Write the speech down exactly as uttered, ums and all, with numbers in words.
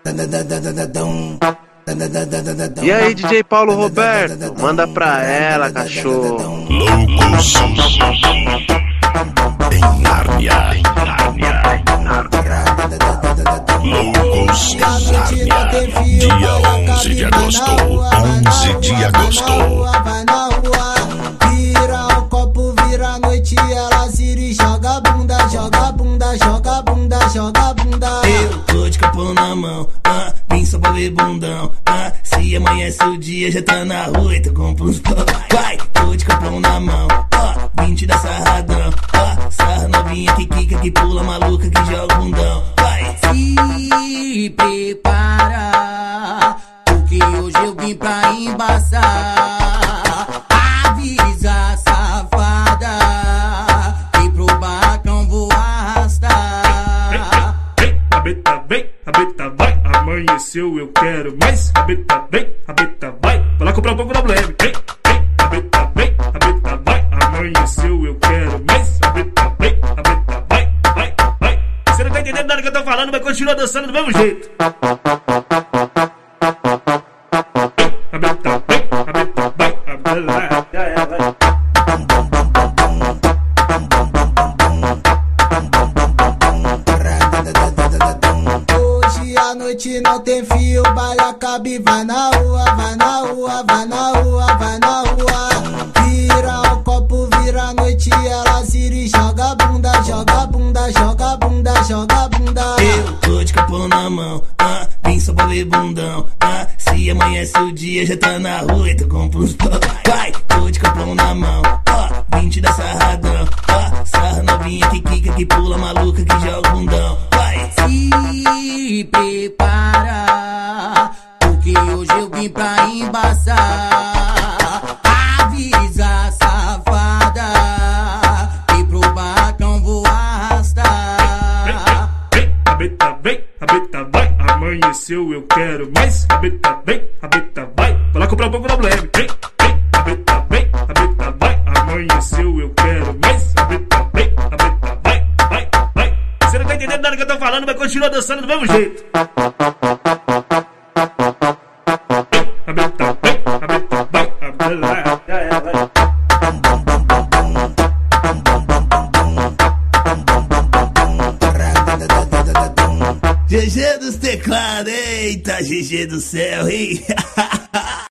E aí, D J Paulo Roberto, manda pra ela, cachorro. Loucos em Nárnia, em Nárnia, em Nárnia. Loucos em Nárnia, dia onze de agosto, onze de agosto. Vai na rua, vira o copo, vira a noite, ela se joga bunda, joga bunda, joga bunda, joga bunda. Eu tô de capão na mão, ah, vim só pra ver bundão, ah, se amanhece o dia já tá na rua e tu compra uns pão. Vai, tô de capão na mão, ah, vim te dar sarradão, ah, sarra novinha que quica, que pula maluca, que joga bundão. Vai, se prepara, porque hoje eu vim pra embaçar. Avisa, safada, que pro barracão vou arrastar. Vem, a beta vem, a beta vai. Amanheceu, eu quero mais. A beta vem, a beta vai. Vou lá comprar um pouco da Blame. Vem, vem, a beta vem, a beta vai. Amanheceu, eu quero mais. A beta vem, a beta vai, vai, vai. Você não tá entendendo nada que eu tô falando, mas continua dançando do mesmo jeito. A beta vem, a beta vai. A bela, já é, vai. Hoje a noite não tem fio, baile acaba e vai na rua, vai na rua, vai na rua, vai na rua. Vira o copo, vira a noite, ela se joga bunda, joga bunda, joga bunda, joga bunda. eu tô de capão na mão, ah, vim só pra ver bundão, ah, se amanhece o dia já tá na rua e tu compra uns pão. Vai, tô de capão na mão, ah, vim te dar sarradão, ah, sarra novinha que quica, que pula maluca, que joga bundão. Vai, se prepara, porque hoje eu vim pra embaçar. Avisa, safada, que pro barracão vou arrastar. Vem, a beta vem, a beta vai. Amanheceu, eu quero mais. A beta vem, a beta vai. Vou lá comprar um pouco da Blame. Vem, vem, a beta vem, a beta vai. Amanheceu, eu quero mais. A beta vem, a beta vai, vai, vai. Você não tá entendendo nada que eu tô falando, mas continua dançando do mesmo jeito. A beta vem, a beta vai. A bela, já é, vai. G G dos teclados, eita, G G do céu, hein?